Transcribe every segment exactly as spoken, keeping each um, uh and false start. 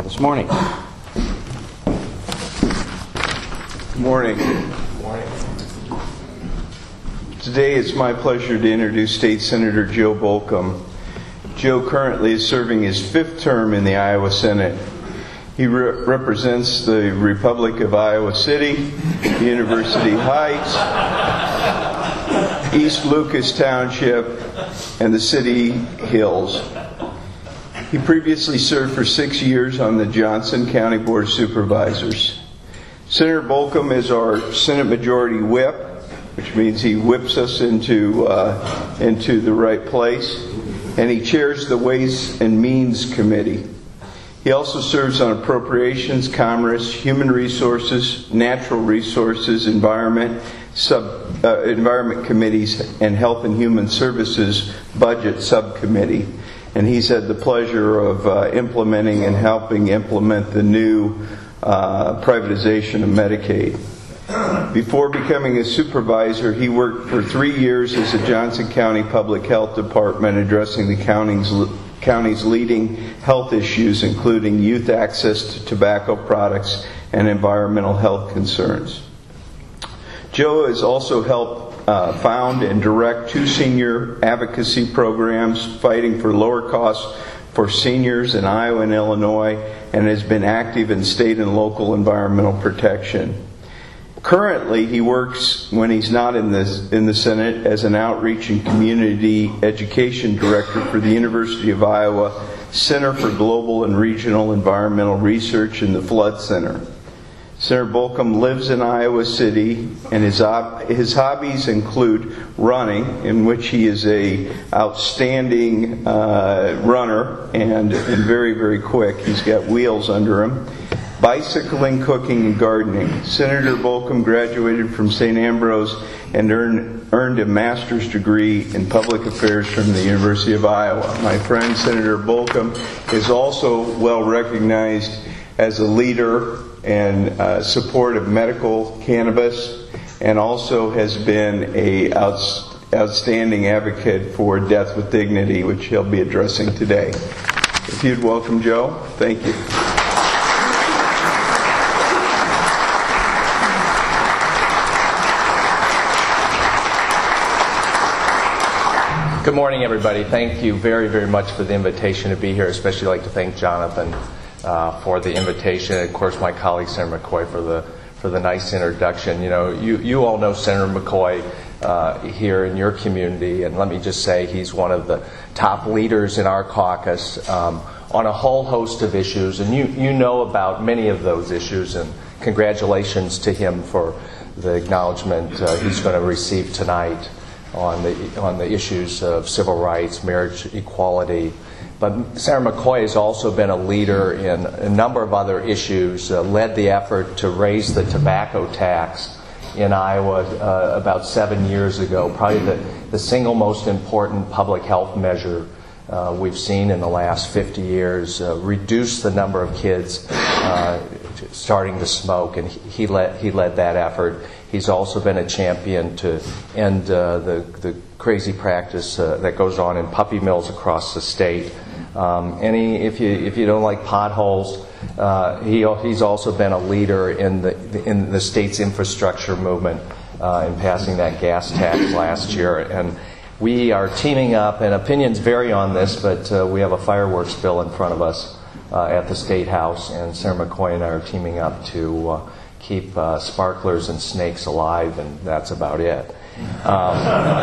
this morning. Good morning. Good morning. Today it's my pleasure to introduce State Senator Joe Bolcom. Joe currently is serving his fifth term in the Iowa Senate. He re- represents the Republic of Iowa City, University Heights, East Lucas Township, and the City Hills. He previously served for six years on the Johnson County Board of Supervisors. Senator Bolcom is our Senate Majority Whip, which means he whips us into uh, into the right place, and he chairs the Ways and Means Committee. He also serves on Appropriations, Commerce, Human Resources, Natural Resources, Environment, Sub, uh, Environment Committees, and Health and Human Services Budget Subcommittee. And he's had the pleasure of uh, implementing and helping implement the new uh, privatization of Medicaid. Before becoming a supervisor, he worked for three years as a Johnson County Public Health Department addressing the county's, county's leading health issues, including youth access to tobacco products and environmental health concerns. Joe has also helped uh, found and direct two senior advocacy programs fighting for lower costs for seniors in Iowa and Illinois, and has been active in state and local environmental protection. Currently, he works, when he's not in the, in the Senate, as an outreach and community education director for the University of Iowa Center for Global and Regional Environmental Research and the Flood Center. Senator Bolcom lives in Iowa City, and his his hobbies include running, in which he is a outstanding uh, runner and, and very, very quick. He's got wheels under him. Bicycling, cooking, and gardening. Senator Bolcom graduated from Saint Ambrose and earned, earned a master's degree in public affairs from the University of Iowa. My friend Senator Bolcom is also well recognized as a leader and uh, support of medical cannabis, and also has been a outs- outstanding advocate for death with dignity, which he'll be addressing today. If you'd welcome Joe, thank you. Good morning, everybody. Thank you very, very much for the invitation to be here. Especially like to thank Jonathan uh, for the invitation, and of course my colleague Senator McCoy for the for the nice introduction. You know, you you all know Senator McCoy uh, here in your community, and let me just say he's one of the top leaders in our caucus um, on a whole host of issues, and you you know about many of those issues. And congratulations to him for the acknowledgement uh, he's going to receive tonight on the on the issues of civil rights, marriage equality. But Senator McCoy has also been a leader in a number of other issues, uh, led the effort to raise the tobacco tax in Iowa uh, about seven years ago, probably the, the single most important public health measure uh, we've seen in the last fifty years, uh, reduce the number of kids uh, starting to smoke, and he led, he led that effort. He's also been a champion to end uh, the, the crazy practice uh, that goes on in puppy mills across the state. Um, and he, if you if you don't like potholes, uh, he he's also been a leader in the in the state's infrastructure movement uh, in passing that gas tax last year. And we are teaming up, and opinions vary on this, but uh, we have a fireworks bill in front of us uh, at the State House, and Senator McCoy and I are teaming up to Uh, keep uh, sparklers and snakes alive, and that's about it. Um,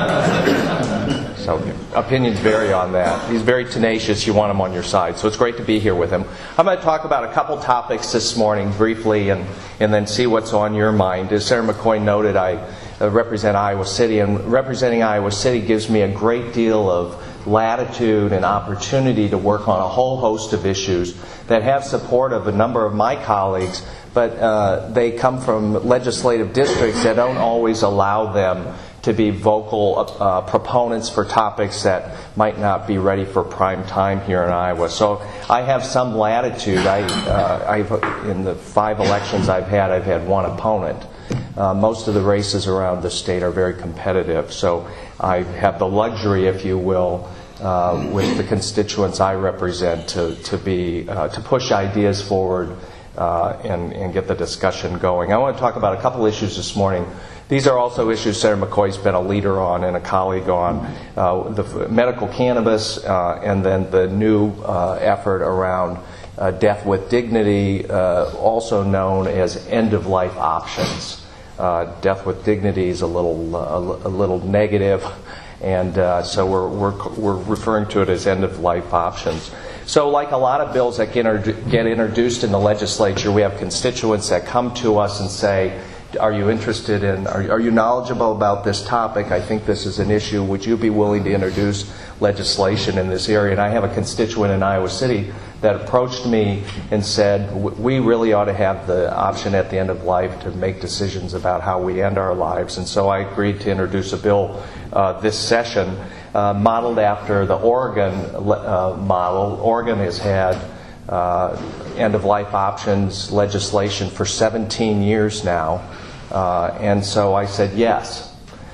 so opinions vary on that. He's very tenacious. You want him on your side. So it's great to be here with him. I'm going to talk about a couple topics this morning briefly, and, and then see what's on your mind. As Senator McCoy noted, I uh, represent Iowa City, and representing Iowa City gives me a great deal of latitude and opportunity to work on a whole host of issues that have support of a number of my colleagues, but uh, they come from legislative districts that don't always allow them to be vocal uh, proponents for topics that might not be ready for prime time here in Iowa. So I have some latitude. I, uh, I've, in the five elections I've had, I've had one opponent. Uh, most of the races around the state are very competitive, so I have the luxury, if you will, uh, with the constituents I represent to to be uh, to push ideas forward uh, and and get the discussion going. I want to talk about a couple issues this morning. These are also issues Senator McCoy's been a leader on and a colleague on, uh, the medical cannabis, uh, and then the new uh, effort around uh, death with dignity, uh, also known as end-of-life options. Uh, death with dignity is a little uh, a little negative, and uh, so we're, we're we're referring to it as end-of-life options. So, like a lot of bills that get, introdu- get introduced in the legislature, we have constituents that come to us and say, are you interested in, are, are you knowledgeable about this topic? I think this is an issue. Would you be willing to introduce legislation in this area? And I have a constituent in Iowa City that approached me and said, we really ought to have the option at the end of life to make decisions about how we end our lives. And so I agreed to introduce a bill uh, this session uh, modeled after the Oregon uh, model. Oregon has had uh, end-of-life options legislation for seventeen years now. Uh, and so I said yes.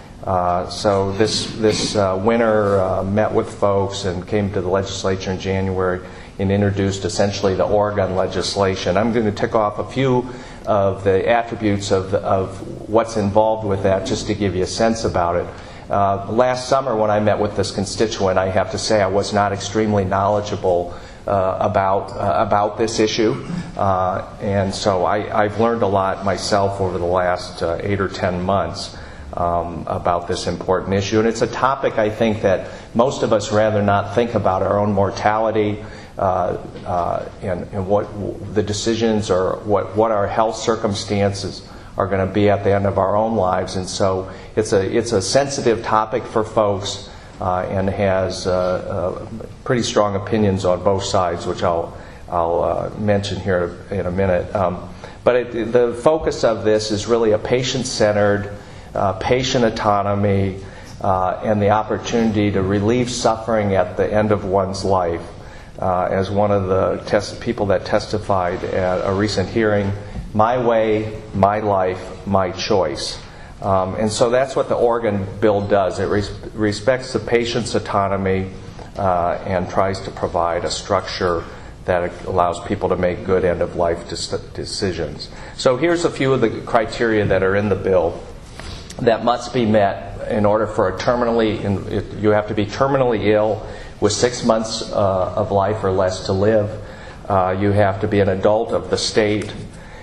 Uh, so this this uh, winter uh, met with folks and came to the legislature in January and introduced essentially the Oregon legislation. I'm going to tick off a few of the attributes of, of what's involved with that just to give you a sense about it. Uh, last summer when I met with this constituent, I have to say I was not extremely knowledgeable Uh, about uh, about this issue, uh, and so I, I've learned a lot myself over the last uh, eight or ten months um, about this important issue. And it's a topic I think that most of us rather not think about our own mortality uh, uh, and, and what the decisions or what, what our health circumstances are going to be at the end of our own lives. And so it's a it's a sensitive topic for folks. Uh, and has uh, uh, pretty strong opinions on both sides, which I'll I'll uh, mention here in a minute. Um, but it, the focus of this is really a patient-centered, uh, patient autonomy, uh, and the opportunity to relieve suffering at the end of one's life. Uh, as one of the test- people that testified at a recent hearing, my way, my life, my choice. Um, and so that's what the Oregon bill does. It res- respects the patient's autonomy uh, and tries to provide a structure that allows people to make good end-of-life dis- decisions. So here's a few of the criteria that are in the bill that must be met in order for a terminally, in, it, you have to be terminally ill with six months uh, of life or less to live. Uh, you have to be an adult of the state.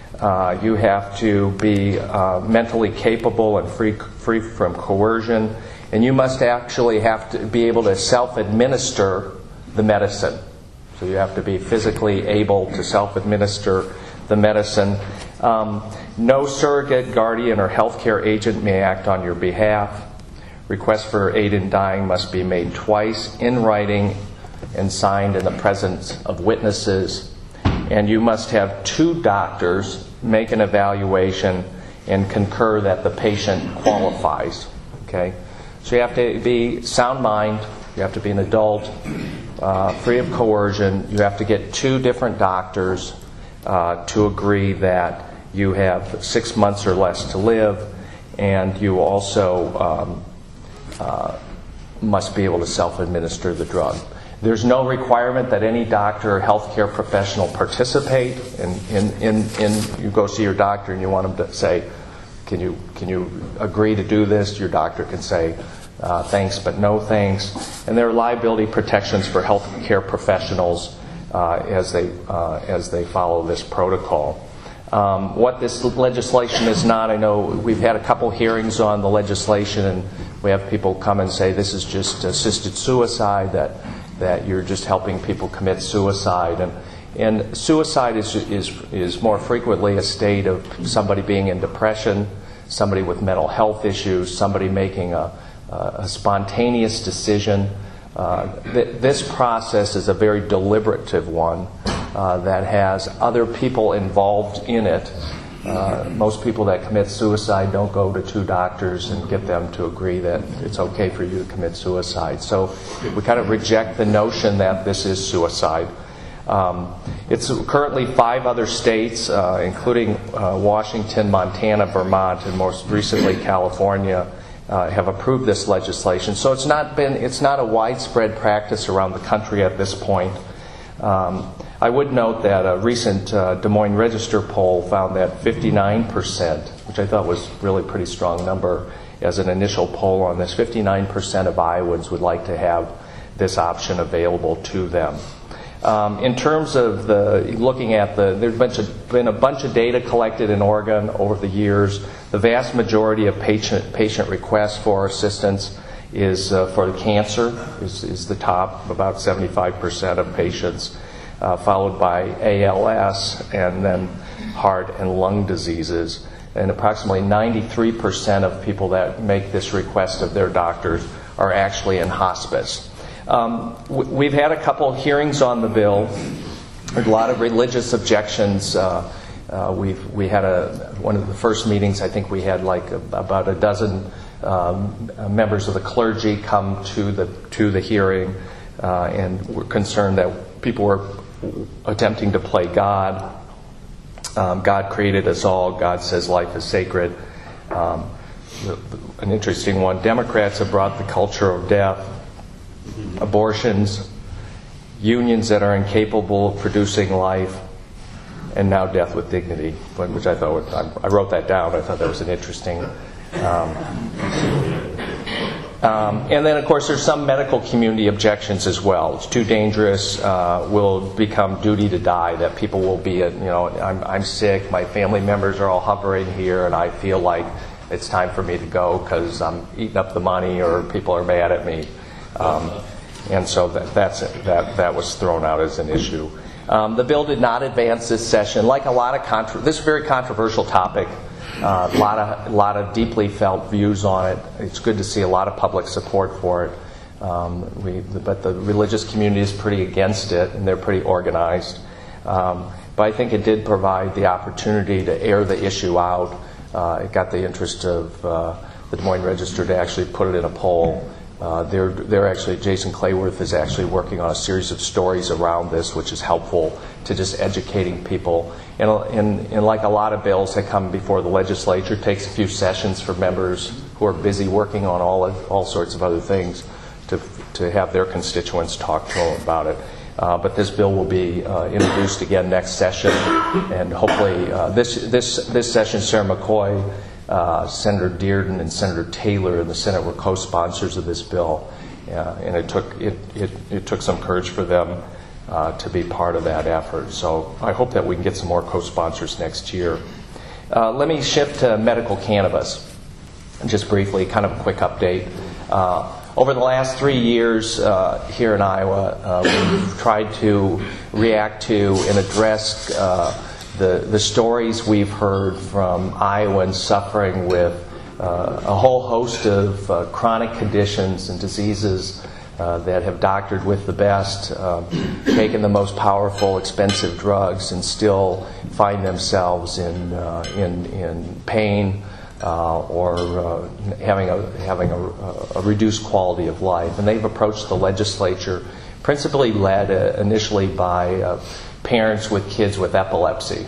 Uh, you have to be uh, mentally capable and free free from coercion, and you must actually have to be able to self-administer the medicine. So you have to be physically able to self-administer the medicine. Um, no surrogate, guardian, or healthcare agent may act on your behalf. Requests for aid in dying must be made twice in writing and signed in the presence of witnesses. And you must have two doctors make an evaluation and concur that the patient qualifies. Okay, so you have to be sound mind. You have to be an adult, uh, free of coercion. You have to get two different doctors uh, to agree that you have six months or less to live, and you also um, uh, must be able to self-administer the drug. There's no requirement that any doctor or healthcare professional participate. In, in, in, in you go see your doctor and you want them to say, can you can you agree to do this? Your doctor can say, uh, thanks, but no thanks. And there are liability protections for healthcare professionals uh, as they uh, as they follow this protocol. Um, what this legislation is not, I know we've had a couple hearings on the legislation, and we have people come and say this is just assisted suicide, that that you're just helping people commit suicide. And and suicide is is is more frequently a state of somebody being in depression, somebody with mental health issues, somebody making a, a spontaneous decision. Uh, th- this process is a very deliberative one uh, that has other people involved in it. Uh, most people that commit suicide don't go to two doctors and get them to agree that it's okay for you to commit suicide. So we kind of reject the notion that this is suicide. Um, it's currently five other states, uh, including uh, Washington, Montana, Vermont, and most recently California, uh, have approved this legislation. So it's not been it's not a widespread practice around the country at this point. Um, I would note that a recent uh, Des Moines Register poll found that fifty-nine percent, which I thought was really a pretty strong number as an initial poll on this, fifty-nine percent of Iowans would like to have this option available to them. Um, in terms of the looking at the, there's been a, been a bunch of data collected in Oregon over the years. The vast majority of patient patient requests for assistance is uh, for cancer, is, is the top, about seventy-five percent of patients, uh, followed by A L S and then heart and lung diseases. And approximately ninety-three percent of people that make this request of their doctors are actually in hospice. Um, we've had a couple hearings on the bill. There's a lot of religious objections. Uh, uh, we've we had a one of the first meetings. I think we had like a, about a dozen um, members of the clergy come to the to the hearing, uh, and we're concerned that people were attempting to play God. Um, God created us all. God says life is sacred. Um, the, the, an interesting one. Democrats have brought the culture of death, abortions, unions that are incapable of producing life, and now death with dignity, which I thought, I wrote that down. I thought that was an interesting. Um, um, and then, of course, there's some medical community objections as well. It's too dangerous, uh, will become duty to die, that people will be, you know, I'm, I'm sick, my family members are all hovering here, and I feel like it's time for me to go because I'm eating up the money or people are mad at me. Um, and so that, that's that that was thrown out as an issue. Um, the bill did not advance this session. Like a lot of contro- this is a very controversial topic. Uh, a lot of a lot of deeply felt views on it. It's good to see a lot of public support for it. Um, we, but the religious community is pretty against it, and they're pretty organized. Um, but I think it did provide the opportunity to air the issue out. Uh, it got the interest of uh, the Des Moines Register to actually put it in a poll. Uh, they're, they're actually, Jason Clayworth is actually working on a series of stories around this, which is helpful to just educating people. And, and, and like a lot of bills that come before the legislature, it takes a few sessions for members who are busy working on all of, all sorts of other things to to have their constituents talk to them about it. Uh, but this bill will be uh, introduced again next session, and hopefully uh, this this this session, Sarah McCoy, Uh, Senator Dearden, and Senator Taylor in the Senate were co-sponsors of this bill, uh, and it took it, it, it took some courage for them uh, to be part of that effort. So I hope that we can get some more co-sponsors next year. Uh, let me shift to medical cannabis. Just briefly, kind of a quick update. Uh, over the last three years uh, here in Iowa, uh, we've tried to react to and address Uh, The, the stories we've heard from Iowans suffering with uh, a whole host of uh, chronic conditions and diseases uh, that have doctored with the best, uh, taken the most powerful, expensive drugs, and still find themselves in uh, in, in pain uh, or uh, having a having a, a reduced quality of life. And they've approached the legislature, principally led uh, initially by Uh, parents with kids with epilepsy.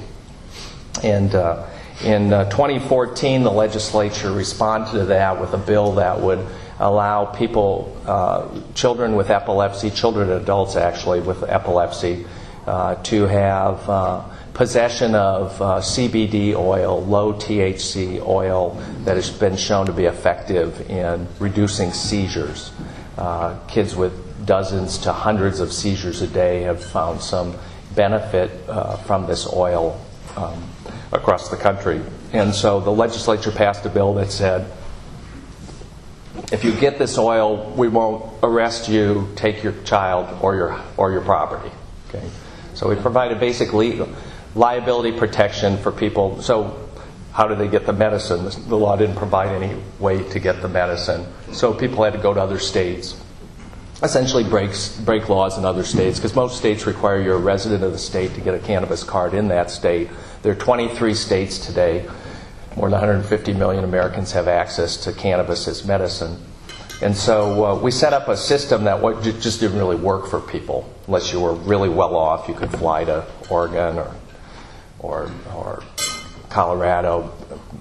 And uh, in uh, twenty fourteen, the legislature responded to that with a bill that would allow people, uh, children with epilepsy, children and adults actually with epilepsy, uh, to have uh, possession of uh, C B D oil, low T H C oil, that has been shown to be effective in reducing seizures. Uh, kids with dozens to hundreds of seizures a day have found some benefit uh, from this oil um, across the country. And so the legislature passed a bill that said, if you get this oil, we won't arrest you, take your child or your or your property. Okay? So we provided basic legal liability protection for people. So how do they get the medicine? The law didn't provide any way to get the medicine. So people had to go to other states, essentially breaks break laws in other states, because most states require you're a resident of the state to get a cannabis card in that state. There are twenty-three states today. More than one hundred fifty million Americans have access to cannabis as medicine. And so uh, we set up a system that what, just didn't really work for people. Unless you were really well off, you could fly to Oregon or or, or Colorado,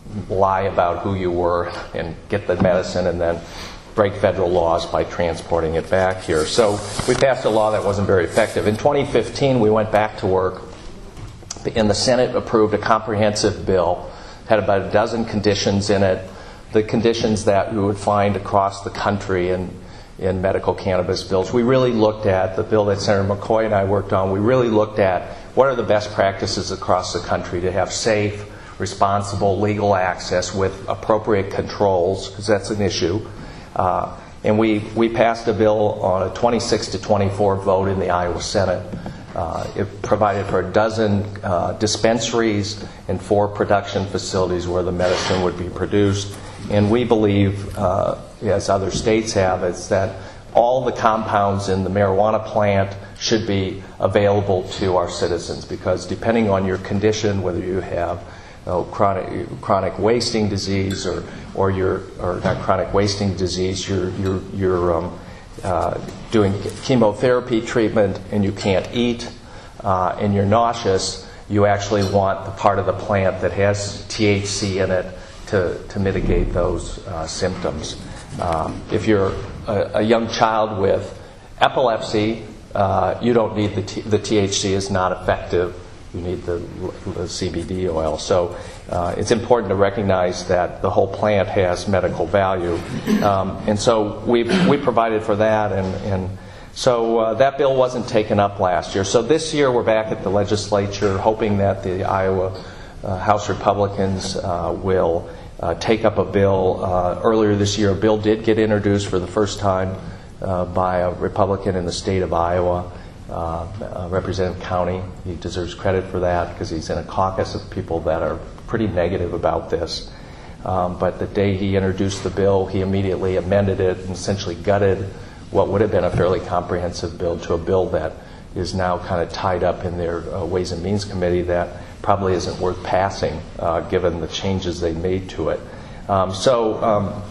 lie about who you were and get the medicine and then break federal laws by transporting it back here. So we passed a law that wasn't very effective. In twenty fifteen, we went back to work, and the Senate approved a comprehensive bill, had about a dozen conditions in it, the conditions that you would find across the country in, in medical cannabis bills. We really looked at the bill that Senator McCoy and I worked on. We really looked at what are the best practices across the country to have safe, responsible, legal access with appropriate controls, because that's an issue. Uh, and we, we passed a bill on a twenty-six to twenty-four vote in the Iowa Senate. Uh, it provided for a dozen uh, dispensaries and four production facilities where the medicine would be produced. And we believe, uh, as other states have, is that all the compounds in the marijuana plant should be available to our citizens, because depending on your condition, whether you have Oh, chronic chronic wasting disease, or or you're or not chronic wasting disease, you're you're you're um, uh, doing chemotherapy treatment and you can't eat, uh, and you're nauseous. You actually want the part of the plant that has T H C in it to to mitigate those uh, symptoms. Um, if you're a, a young child with epilepsy, uh, you don't need the T- the T H C is not effective. You need the, the C B D oil. So uh, it's important to recognize that the whole plant has medical value. Um, and so we we provided for that. And, and so uh, that bill wasn't taken up last year. So this year we're back at the legislature hoping that the Iowa uh, House Republicans uh, will uh, take up a bill. Uh, earlier this year, a bill did get introduced for the first time uh, by a Republican in the state of Iowa. Uh, uh, Representative County. He deserves credit for that because he's in a caucus of people that are pretty negative about this. Um, but the day he introduced the bill, he immediately amended it and essentially gutted what would have been a fairly comprehensive bill to a bill that is now kind of tied up in their uh, Ways and Means Committee that probably isn't worth passing uh, given the changes they made to it. Um, so um,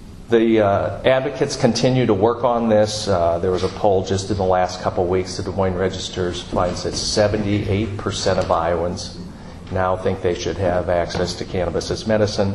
The uh, advocates continue to work on this. Uh, there was a poll just in the last couple of weeks. The Des Moines Register finds that seventy-eight percent of Iowans now think they should have access to cannabis as medicine.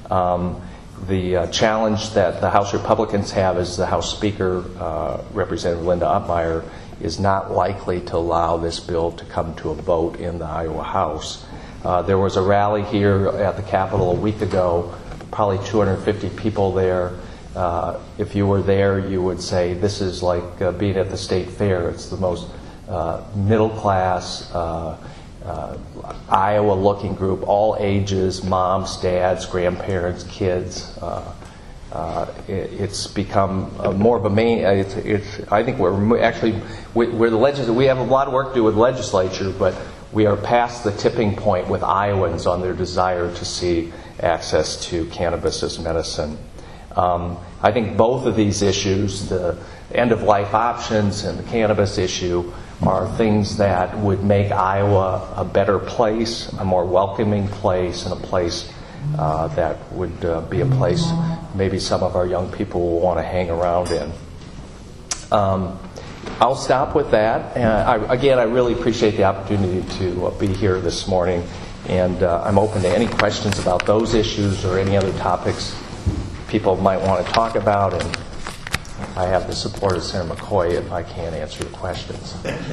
Um, the uh, challenge that the House Republicans have is the House Speaker, uh, Representative Linda Upmeyer, is not likely to allow this bill to come to a vote in the Iowa House. Uh, there was a rally here at the Capitol a week ago. Probably two hundred fifty people there. Uh, if you were there, you would say this is like uh, being at the state fair. It's the most uh, middle-class, uh, uh, Iowa-looking group, all ages, moms, dads, grandparents, kids. Uh, uh, it, it's become uh, more of a main. Uh, it's, it's, I think we're actually we, we're the legis- We have a lot of work to do with legislature, but we are past the tipping point with Iowans on their desire to see access to cannabis as medicine. Um, I think both of these issues, the end-of-life options and the cannabis issue, are things that would make Iowa a better place, a more welcoming place, and a place uh, that would uh, be a place maybe some of our young people will want to hang around in. Um, I'll stop with that. And I, again, I really appreciate the opportunity to uh, be here this morning. And uh, I'm open to any questions about those issues or any other topics people might want to talk about. And I have the support of Senator McCoy if I can answer your questions.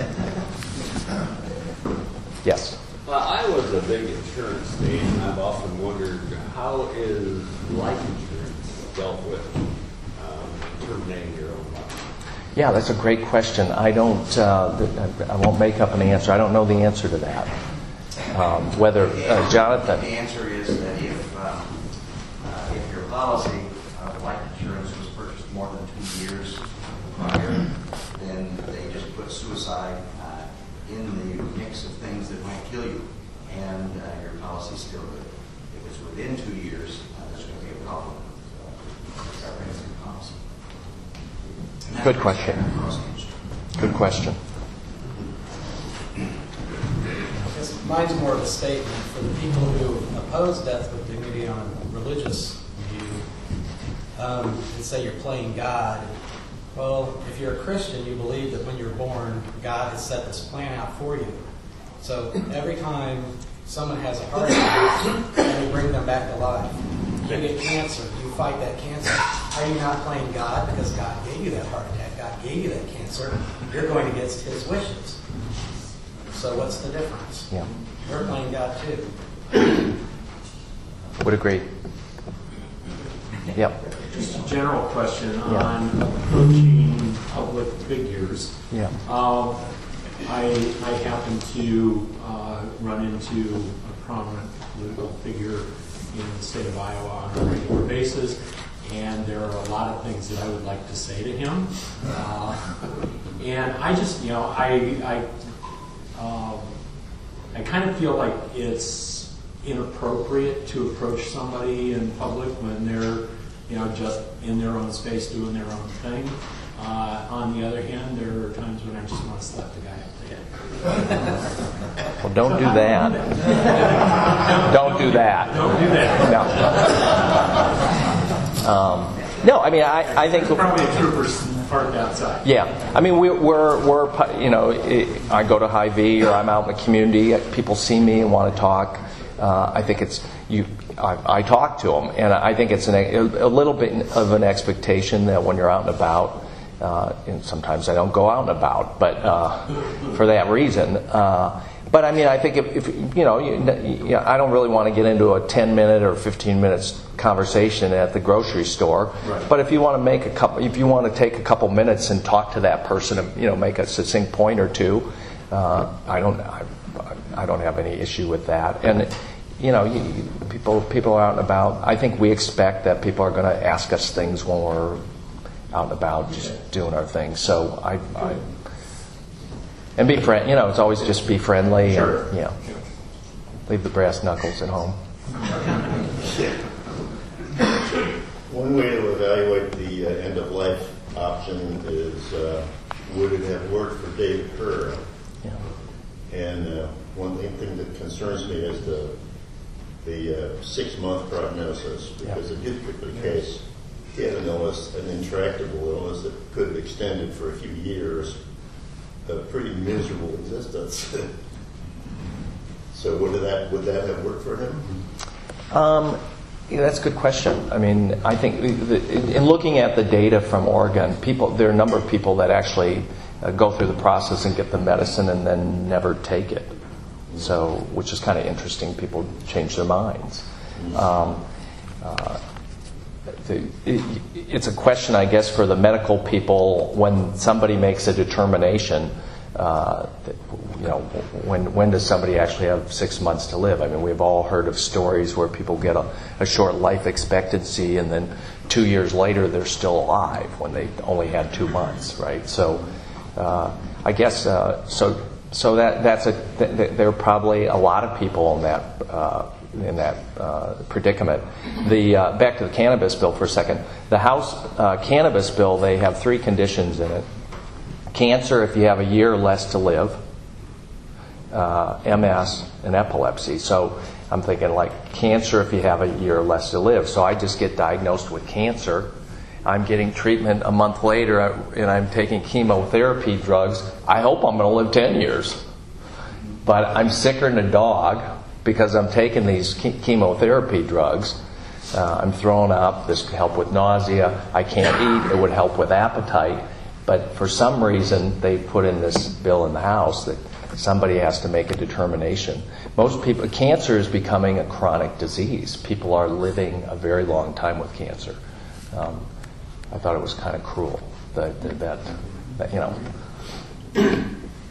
Yes? Well, Iowa's a big insurance state, and I've often wondered how is life insurance dealt with um, terminating your own life? Yeah, that's a great question. I don't, uh, I won't make up an answer. I don't know the answer to that. Um, whether, uh, Jonathan? The answer is that if, um, uh, if your policy of life insurance was purchased more than two years prior, then they just put suicide uh, in the mix of things that might kill you, and uh, your policy's still good. If it's within two years, uh, there's going to be a problem with uh, comprehensive policy. Good question. Good question. Mine's more of a statement for the people who oppose death with dignity on a religious view um, and say you're playing God. Well, if you're a Christian, you believe that when you're born, God has set this plan out for you. So every time someone has a heart attack and you bring them back to life, you get cancer, you fight that cancer. Are you not playing God because God gave you that heart attack? God gave you that cancer. You're going against His wishes. So what's the difference? Yeah. You're playing God too. Would agree. Yep. Just a general question on approaching public figures. Yeah. Um, I, I happen to uh, run into a prominent political figure in the state of Iowa on a regular basis, and there are a lot of things that I would like to say to him. Uh, and I just, you know, I, I, um, I kind of feel like it's inappropriate to approach somebody in public when they're, you know, just in their own space doing their own thing. Uh, on the other hand, there are times when I just want to slap the guy up the head. Well, don't do that. Don't do that. Don't do that. No. Um, no, I mean, I, I think There's probably a trooper's parked outside. Yeah, I mean, we, we're we're you know, I go to Hy-Vee or I'm out in the community. People see me and want to talk. Uh, I think it's you. I, I talk to them, and I think it's an, a little bit of an expectation that when you're out and about, uh, and sometimes I don't go out and about, but uh, for that reason. Uh, but I mean, I think if, if you know, you, you, I don't really want to get into a ten minute or fifteen minutes conversation at the grocery store. Right. But if you want to make a couple, if you want to take a couple minutes and talk to that person, and, you know, make a succinct point or two, uh, I don't, I, I don't have any issue with that. And you know, you, you, people people are out and about. I think we expect that people are going to ask us things when we're out and about, just doing our thing. So I, I and be friend. You know, it's always just be friendly. Sure. And, you know, leave the brass knuckles at home. One way to evaluate the uh, end-of-life option is, uh, would it have worked for David Kerr? Yeah. And uh, one thing, thing that concerns me is the the uh, six-month prognosis, because Yeah. in his particular case, he had an illness, an intractable illness that could have extended for a few years, a pretty miserable existence. So would that would that have worked for him? Um, yeah, that's a good question. I mean, I think the, in looking at the data from Oregon, people there are a number of people that actually uh, go through the process and get the medicine and then never take it. So, which is kind of interesting. People change their minds. Um, uh, the, it, it's a question, I guess, for the medical people when somebody makes a determination. Uh, that, you know, when when does somebody actually have six months to live? I mean, we've all heard of stories where people get a, a short life expectancy, and then two years later they're still alive when they only had two months, right? So, uh, I guess uh, so. So that that's a th- th- there are probably a lot of people in that uh, in that uh, predicament. The uh, back to the cannabis bill for a second. The House uh, cannabis bill, they have three conditions in it: cancer if you have a year less to live, uh, M S, and epilepsy. So I'm thinking like cancer if you have a year less to live. So I just get diagnosed with cancer. I'm getting treatment a month later, and I'm taking chemotherapy drugs. I hope I'm going to live ten years. But I'm sicker than a dog because I'm taking these chemotherapy drugs. Uh, I'm throwing up. This could help with nausea. I can't eat. It would help with appetite. But for some reason, they put in this bill in the House that somebody has to make a determination. Most people, cancer is becoming a chronic disease. People are living a very long time with cancer. Um, I thought it was kind of cruel that, that, that, that you know.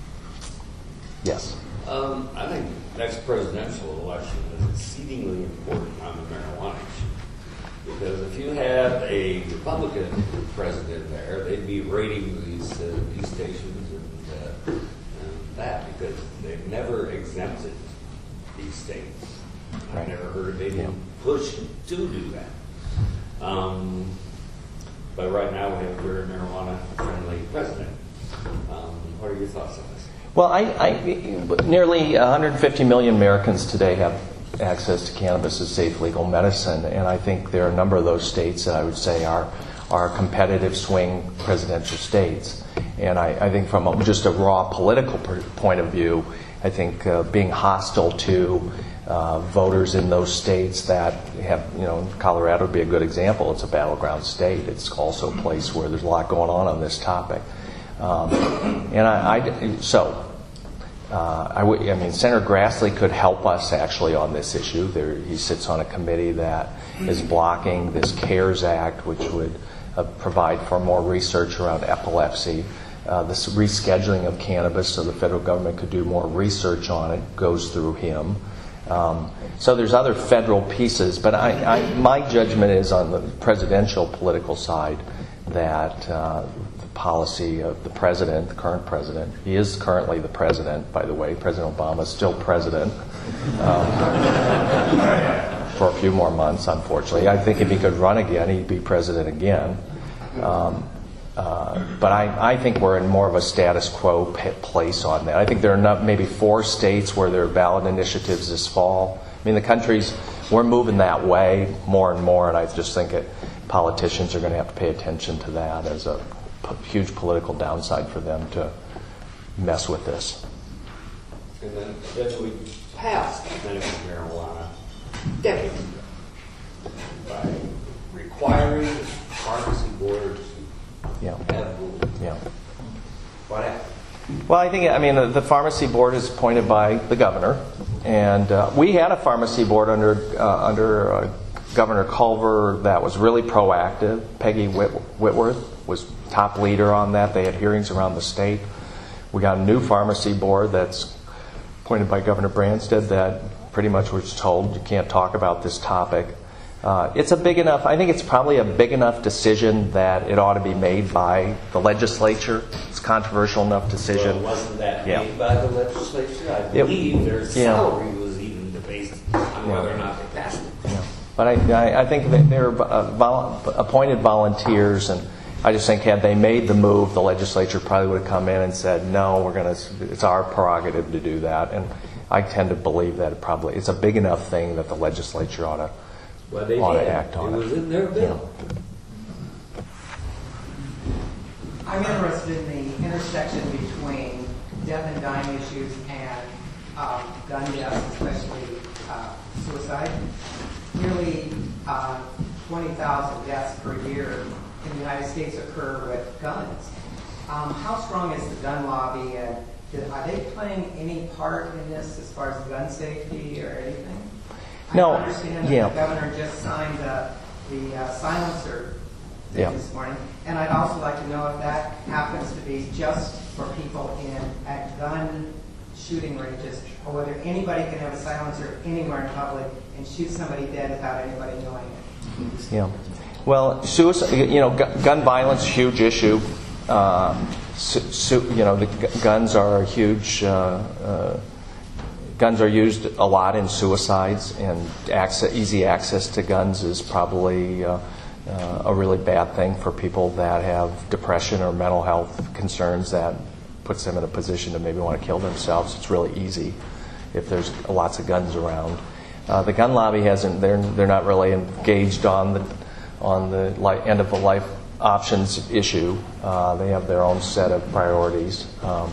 Yes. Um, I think next presidential election is exceedingly important on the marijuana issue. Because if you had a Republican president there, they'd be raiding these uh, these stations and, uh, and that, because they've never exempted these states. I've Right. never heard of any Yeah. push to do that. Um, but right now we have a very marijuana-friendly president. Um, what are your thoughts on this? Well, I, I, nearly one hundred fifty million Americans today have access to cannabis as safe legal medicine, and I think there are a number of those states that I would say are are competitive swing presidential states. And I, I think from a, just a raw political per, point of view, I think uh, being hostile to uh, voters in those states that have, you know, Colorado would be a good example. It's a battleground state. It's also a place where there's a lot going on on this topic. Um, and I, I so uh, I, w- I mean, Senator Grassley could help us actually on this issue. There, he sits on a committee that is blocking this CARES Act, which would uh, provide for more research around epilepsy. Uh, this rescheduling of cannabis so the federal government could do more research on it goes through him. Um, so there's other federal pieces, but I, I, my judgment is on the presidential political side that uh, the policy of the president, the current president, he is currently the president, by the way. President Obama is still president um, for a few more months, unfortunately. I think if he could run again, he'd be president again. Um, Uh, but I, I think we're in more of a status quo p- place on that. I think there are not, maybe four states where there are ballot initiatives this fall. I mean, the country's, we're moving that way more and more, and I just think that politicians are going to have to pay attention to that as a p- huge political downside for them to mess with this. And then as we passed medical marijuana decades ago by requiring pharmacy boards Yeah. have rules. Yeah. What happened? Well, I think, I mean, the, the pharmacy board is appointed by the governor, and uh, we had a pharmacy board under uh, under uh, Governor Culver that was really proactive. Peggy Whit- Whitworth was top leader on that. They had hearings around the state. We got a new pharmacy board that's appointed by Governor Branstad that pretty much was told you can't talk about this topic. Uh, it's a big enough, I think it's probably a big enough decision that it ought to be made by the legislature. It's a controversial enough decision. Well, wasn't that Yeah. made by the legislature? I It- believe their yeah. salary was even debated on whether or not they passed it. Yeah. But I, I, I think that they're uh, vol- appointed volunteers, and I just think had they made the move, the legislature probably would have come in and said, no, we're going to, it's our prerogative to do that. And I tend to believe that it probably, it's a big enough thing that the legislature ought to Well, they ought did. to act on it. it. was in their bill. I'm interested in the intersection between death and dying issues and um, gun deaths, especially uh, suicide. Nearly uh, twenty thousand deaths per year in the United States occur with guns. Um, how strong is the gun lobby, and are they playing any part in this as far as gun safety or anything? No, I understand yeah. that the governor just signed uh, the uh, silencer Yeah. this morning, and I'd also like to know if that happens to be just for people in at gun shooting ranges, or whether anybody can have a silencer anywhere in public and shoot somebody dead without anybody knowing it. Yeah. Well, suicide, you know, gu- gun violence, huge issue. Uh, su- su- you know, the gu- guns are a huge. Uh, uh, guns are used a lot in suicides, and access, easy access to guns is probably uh, uh, a really bad thing for people that have depression or mental health concerns that puts them in a position to maybe want to kill themselves. It's really easy if there's lots of guns around. Uh, the gun lobby hasn't. They're they're not really engaged on the on the li- end of the life options issue. Uh, they have their own set of priorities. Um,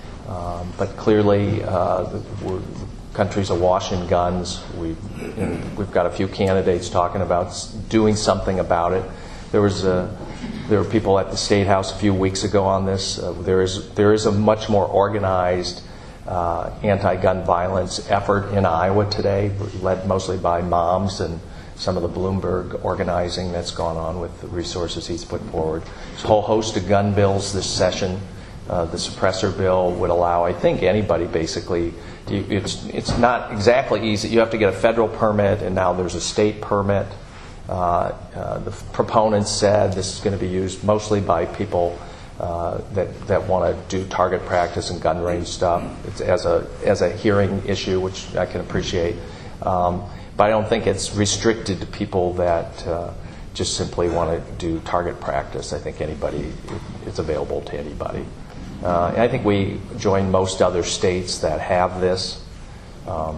um, but clearly, uh, the, we're, the country's awash in guns. We you know, we've got a few candidates talking about s- doing something about it. There was a, there were people at the State House a few weeks ago on this. Uh, there is there is a much more organized Uh, anti-gun violence effort in Iowa today, led mostly by moms and some of the Bloomberg organizing that's gone on with the resources he's put forward. There's a whole host of gun bills this session. Uh, the suppressor bill would allow, I think, anybody basically. You, it's it's not exactly easy. You have to get a federal permit, and now there's a state permit. Uh, uh, the proponents said this is going to be used mostly by people Uh, that that want to do target practice and gun range stuff. It's as a as a hearing issue, which I can appreciate, um, but I don't think it's restricted to people that uh, just simply want to do target practice. I think anybody, it's available to anybody. Uh, and I think we join most other states that have this, um,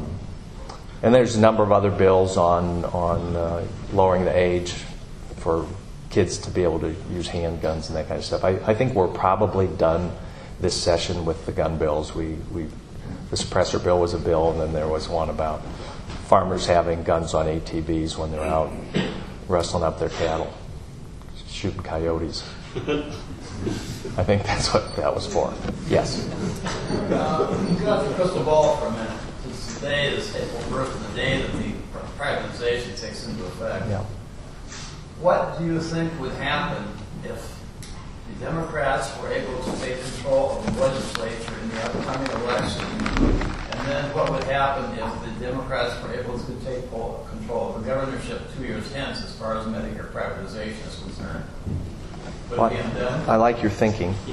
and there's a number of other bills on on uh, lowering the age for kids to be able to use handguns and that kind of stuff. I, I think we're probably done this session with the gun bills. We, we the suppressor bill was a bill, and then there was one about farmers having guns on A T Vs when they're out rustling up their cattle, shooting coyotes. I think that's what that was for. Yes? Uh, you got the crystal ball for a minute. Since the day is April first, the day that the privatization takes into effect. Yeah. What do you think would happen if the Democrats were able to take control of the legislature in the upcoming election? And then what would happen if the Democrats were able to take control of the governorship two years hence as far as Medicare privatization is concerned? Would Well, it be on them? I like your thinking. um,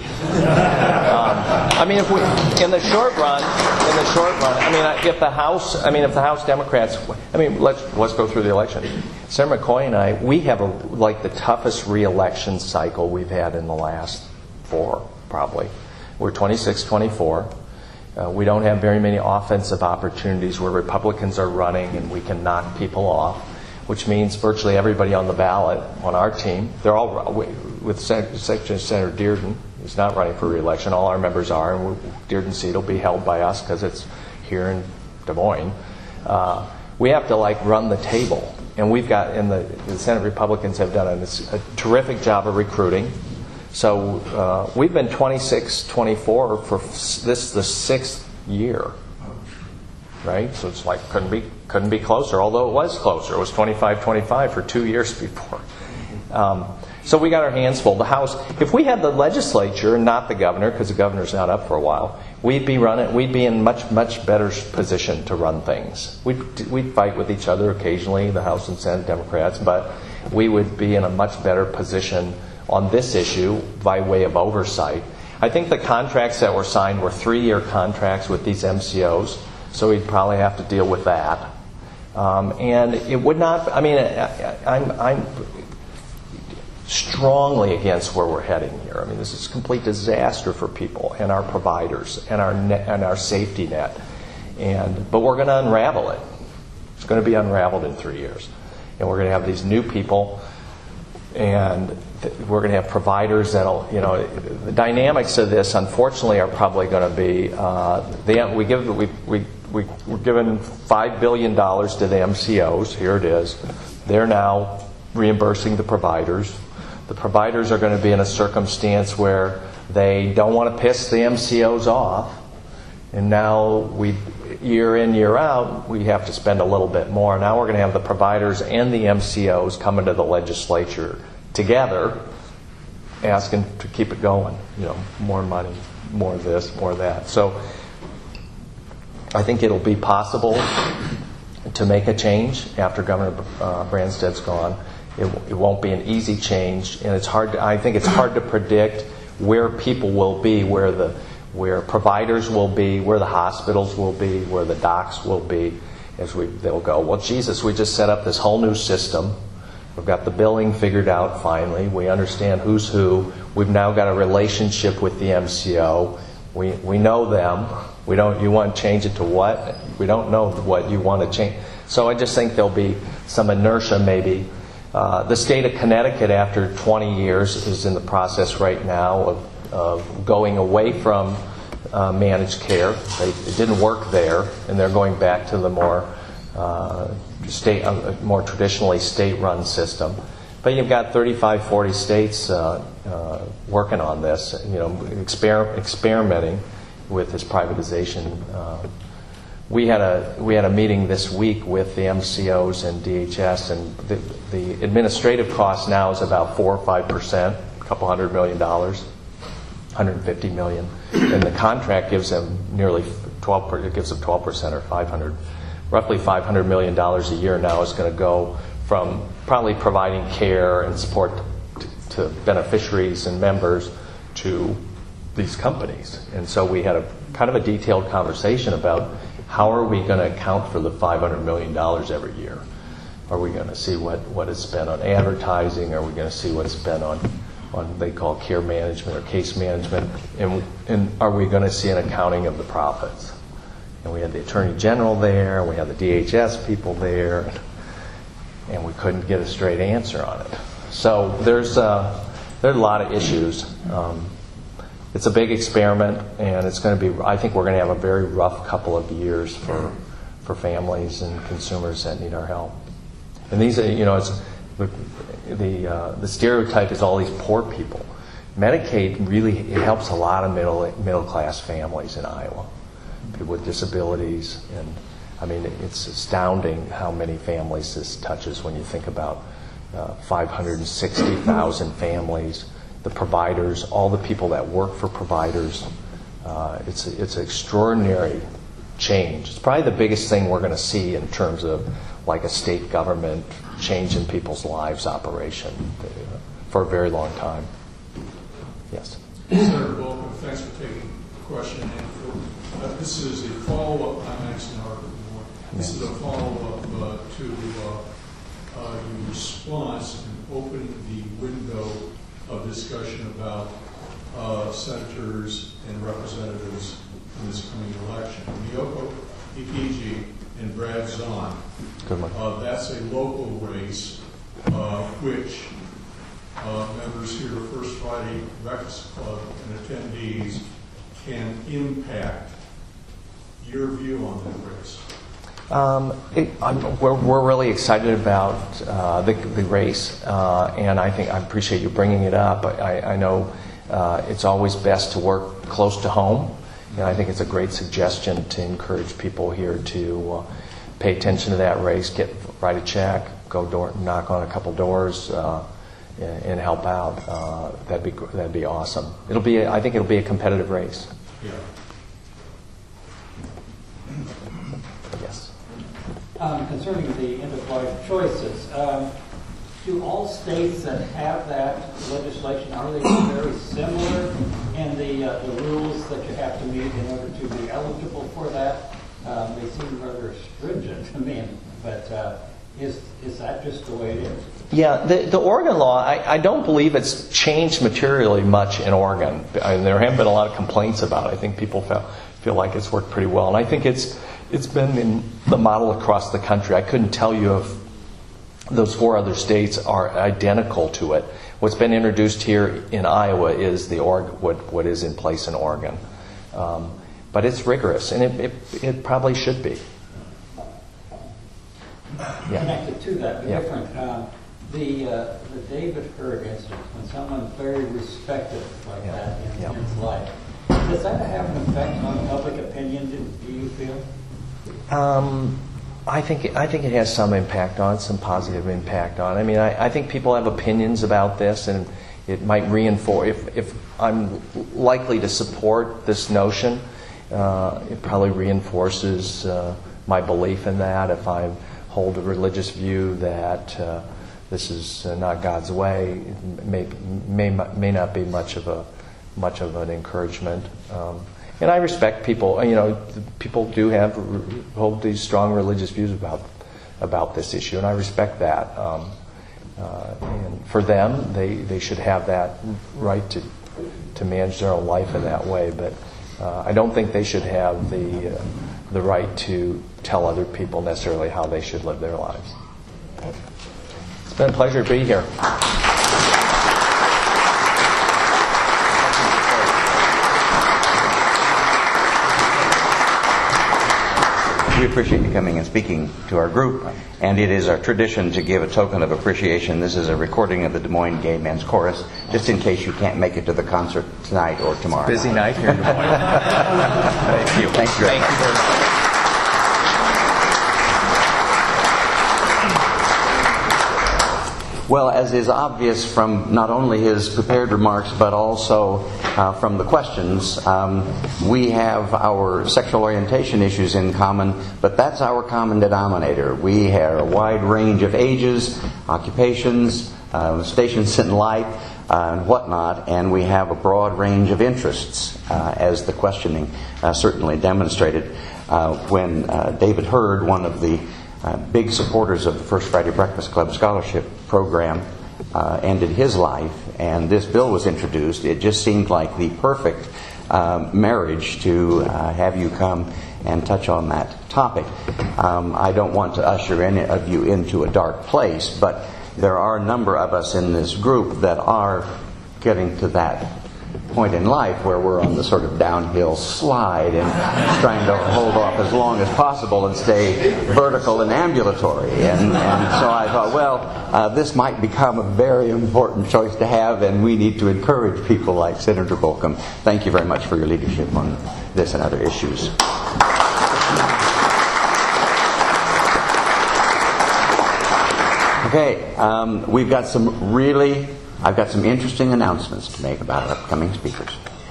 I mean, if we, in the short run, in the short run, I mean, if the House, I mean, if the House Democrats, I mean, let's let's go through the election. Senator McCoy and I, we have a, like the toughest re-election cycle we've had in the last four, probably. We're twenty-six, twenty-four. Uh, we don't have very many offensive opportunities where Republicans are running and we can knock people off, which means virtually everybody on the ballot on our team, they're all, with Senator, Senator Dearden, who's not running for re-election, all our members are, and Dearden's seat will be held by us because it's here in Des Moines. Uh, we have to like run the table. And we've got, and the, the Senate Republicans have done a, a terrific job of recruiting. So uh, we've been twenty-six, twenty-four for this is the sixth year, right? So it's like couldn't be couldn't be closer. Although it was closer, it was twenty-five, twenty-five for two years before. Um, so we got our hands full. The House, if we had the legislature and not the governor, because the governor's not up for a while, we'd be running. We'd be in much much better position to run things. We'd we'd fight with each other occasionally, the House and Senate Democrats, but we would be in a much better position on this issue by way of oversight. I think the contracts that were signed were three-year contracts with these M C Os, so we'd probably have to deal with that. Um, and it would not. I mean, I, I'm. I'm strongly against where we're heading here. I mean, this is a complete disaster for people and our providers and our net, and our safety net. And but we're going to unravel it. It's going to be unraveled in three years, and we're going to have these new people, and th- we're going to have providers that'll, you know, the dynamics of this, unfortunately, are probably going to be. Uh, the, we give we we we we're giving five billion dollars to the M C Os. Here it is. They're now reimbursing the providers. The providers are going to be in a circumstance where they don't want to piss the M C Os off, and now we, year in, year out, we have to spend a little bit more. Now we're going to have the providers and the M C Os coming to the legislature together, asking to keep it going. You know, more money, more this, more that. So I think it'll be possible to make a change after Governor uh, Branstad's gone. It, it won't be an easy change, and it's hard. To, I think it's hard to predict where people will be, where the where providers will be, where the hospitals will be, where the docs will be, as we they'll go. Well, Jesus, we just set up this whole new system. We've got the billing figured out finally. We understand who's who. We've now got a relationship with the M C O. We we know them. We don't. You want to change it to what? We don't know what you want to change. So I just think there'll be some inertia maybe. Uh, the state of Connecticut, after twenty years, is in the process right now of, of going away from uh, managed care. They, it didn't work there, and they're going back to the more uh, state, uh, more traditionally state-run system. But you've got thirty-five, forty states uh, uh, working on this, you know, exper- experimenting with this privatization. Uh, We had a we had a meeting this week with the M C Os and D H S, and the, the administrative cost now is about four or five percent, a couple hundred million dollars, one hundred fifty million, and the contract gives them nearly twelve. It gives them twelve percent or five hundred, roughly five hundred million dollars a year now is going to go from probably providing care and support to, to beneficiaries and members to these companies, and so we had a kind of a detailed conversation about. How are we going to account for the five hundred million dollars every year? Are we going to see what, what is spent on advertising? Are we going to see what's spent on, on they call care management or case management? And, and are we going to see an accounting of the profits? And we had the Attorney General there, and we had the D H S people there, and we couldn't get a straight answer on it. So there's, uh, there's a lot of issues. Um, it's a big experiment, and it's going to be. I think we're going to have a very rough couple of years for for families and consumers that need our help. And these are, you know, it's the the, uh, the stereotype is all these poor people. Medicaid really it helps a lot of middle middle class families in Iowa, people with disabilities, and I mean it's astounding how many families this touches when you think about uh, five hundred sixty thousand families, the providers, all the people that work for providers. Uh, it's it's an extraordinary change. It's probably the biggest thing we're going to see in terms of like a state government change in people's lives operation uh, for a very long time. Yes. Senator Volker, thanks for taking the question. And for, uh, this is a follow-up. I'm actually not more. This is a follow-up uh, to uh, uh, your response and opening the window of discussion about uh, senators and representatives in this coming election. Miyoko Ikiji and Brad Zahn. Good one. Uh, that's a local race, uh, which uh, members here at First Friday Breakfast Club and attendees can impact. Your view on that race? Um, it, I'm, we're, we're really excited about uh, the, the race, uh, and I think I appreciate you bringing it up. I, I know uh, it's always best to work close to home, and I think it's a great suggestion to encourage people here to uh, pay attention to that race, get write a check, go door, knock on a couple doors, uh, and, and help out. Uh, that'd be that'd be awesome. It'll be a, I think it'll be a competitive race. Yeah. Yes. Um, concerning the end-of-life choices, um, do all states that have that legislation, are they very similar in the, uh, the rules that you have to meet in order to be eligible for that? Um, they seem rather stringent to me, but uh, is is that just the way it is? Yeah, the, the Oregon law, I, I don't believe it's changed materially much in Oregon. I mean, there haven't been a lot of complaints about it. I think people feel, feel like it's worked pretty well. And I think it's it's been in the model across the country. I couldn't tell you if those four other states are identical to it. What's been introduced here in Iowa is the Oregon, what, what is in place in Oregon. Um, but it's rigorous, and it, it, it probably should be. Yeah. Connected to that, Yeah. different. Uh, the uh, the David Hurd incident, when someone's very respected like Yeah. that in Yeah. his life, does that have an effect on public opinion? Do, do you feel? Um, I think I think it has some impact on it, some positive impact on it. I mean, I, I think people have opinions about this, and it might reinforce. If, if I'm likely to support this notion, uh, it probably reinforces uh, my belief in that. If I hold a religious view that uh, this is uh, not God's way, it may, may may not be much of a much of an encouragement. Um, And I respect people. You know, people do have hold these strong religious views about about this issue, and I respect that. Um, uh, and for them, they, they should have that right to to manage their own life in that way. But uh, I don't think they should have the uh, the right to tell other people necessarily how they should live their lives. It's been a pleasure to be here. We appreciate you coming and speaking to our group, and it is our tradition to give a token of appreciation. This is a recording of the Des Moines Gay Men's Chorus, just in case you can't make it to the concert tonight or tomorrow. Busy night here in Des Moines. Thank you. Thank you. Thank you very much. Well, as is obvious from not only his prepared remarks, but also uh, from the questions, um, we have our sexual orientation issues in common, but that's our common denominator. We have a wide range of ages, occupations, uh, stations in life, uh, and whatnot, and we have a broad range of interests, uh, as the questioning uh, certainly demonstrated. Uh, when uh, David Hurd, one of the Uh, big supporters of the First Friday Breakfast Club scholarship program, uh, ended his life, and this bill was introduced. It just seemed like the perfect uh, marriage to uh, have you come and touch on that topic. Um, I don't want to usher any of you into a dark place, but there are a number of us in this group that are getting to that point in life where we're on the sort of downhill slide and trying to hold off as long as possible and stay vertical and ambulatory. And, and so I thought, well, uh, this might become a very important choice to have, and we need to encourage people like Senator Bolcom. Thank you very much for your leadership on this and other issues. Okay, um, we've got some really, I've got some interesting announcements to make about our upcoming speakers.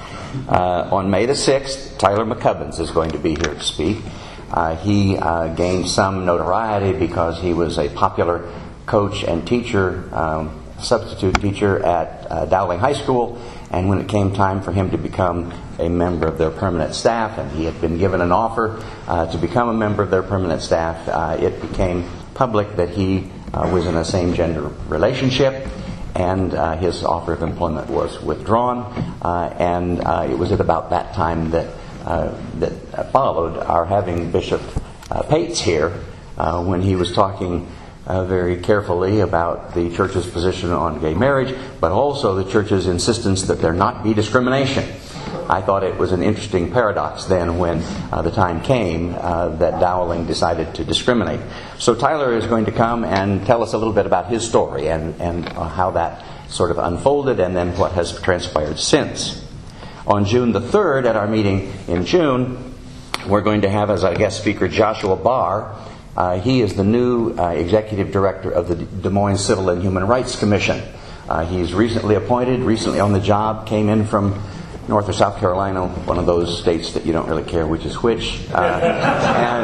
Uh, on May the sixth, Tyler McCubbins is going to be here to speak. Uh, he uh, gained some notoriety because he was a popular coach and teacher, um, substitute teacher at uh, Dowling High School, and when it came time for him to become a member of their permanent staff, and he had been given an offer uh, to become a member of their permanent staff, uh, it became public that he uh, was in a same-gender relationship, and uh, his offer of employment was withdrawn. Uh, and uh, it was at about that time that uh, that followed our having Bishop uh, Pates here uh, when he was talking uh, very carefully about the church's position on gay marriage, but also the church's insistence that there not be discrimination. I thought it was an interesting paradox then when uh, the time came uh, that Dowling decided to discriminate. So Tyler is going to come and tell us a little bit about his story and, and uh, how that sort of unfolded and then what has transpired since. On June the third, at our meeting in June, we're going to have as our guest speaker Joshua Barr. Uh, he is the new uh, executive director of the Des Moines Civil and Human Rights Commission. Uh, he's recently appointed, recently on the job, came in from North or South Carolina, one of those states that you don't really care which is which, uh, and,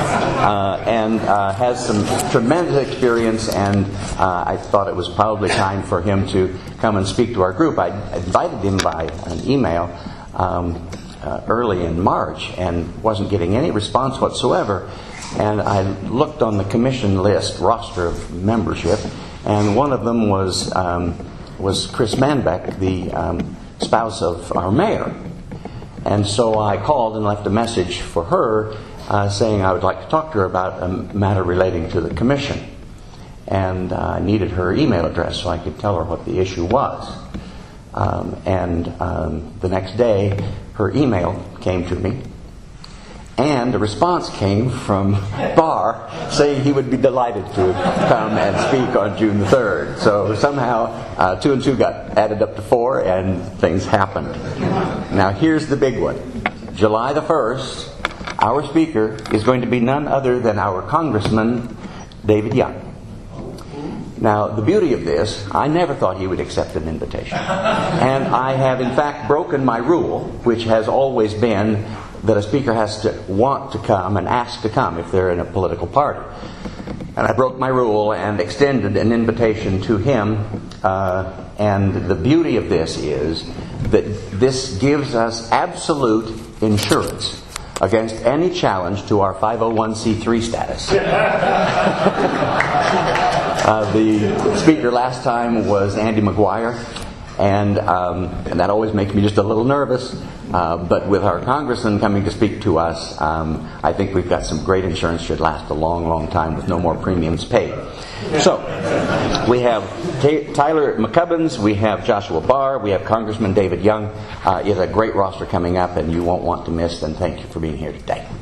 uh, and uh, has some tremendous experience, and uh, I thought it was probably time for him to come and speak to our group. I invited him by an email um, uh, early in March and wasn't getting any response whatsoever, and I looked on the commission list, roster of membership, and one of them was, um, was Chris Manbeck, the um, spouse of our mayor. And so I called and left a message for her uh, saying I would like to talk to her about a matter relating to the commission. And uh, I needed her email address so I could tell her what the issue was. Um, and um, the next day, her email came to me. And a response came from Barr saying he would be delighted to come and speak on June the third. So somehow uh, two and two got added up to four and things happened. Now here's the big one. July the first, our speaker is going to be none other than our Congressman David Young. Now, the beauty of this, I never thought he would accept an invitation. And I have in fact broken my rule, which has always been that a speaker has to want to come and ask to come if they're in a political party. And I broke my rule and extended an invitation to him. Uh, and the beauty of this is that this gives us absolute insurance against any challenge to our five oh one c three status. uh, the speaker last time was Andy McGuire. And, um, and that always makes me just a little nervous. Uh, but with our congressman coming to speak to us, um, I think we've got some great insurance. Should last a long, long time with no more premiums paid. So, we have T- Tyler McCubbins, we have Joshua Barr, we have Congressman David Young. Uh, it's a great roster coming up, and you won't want to miss. And thank you for being here today.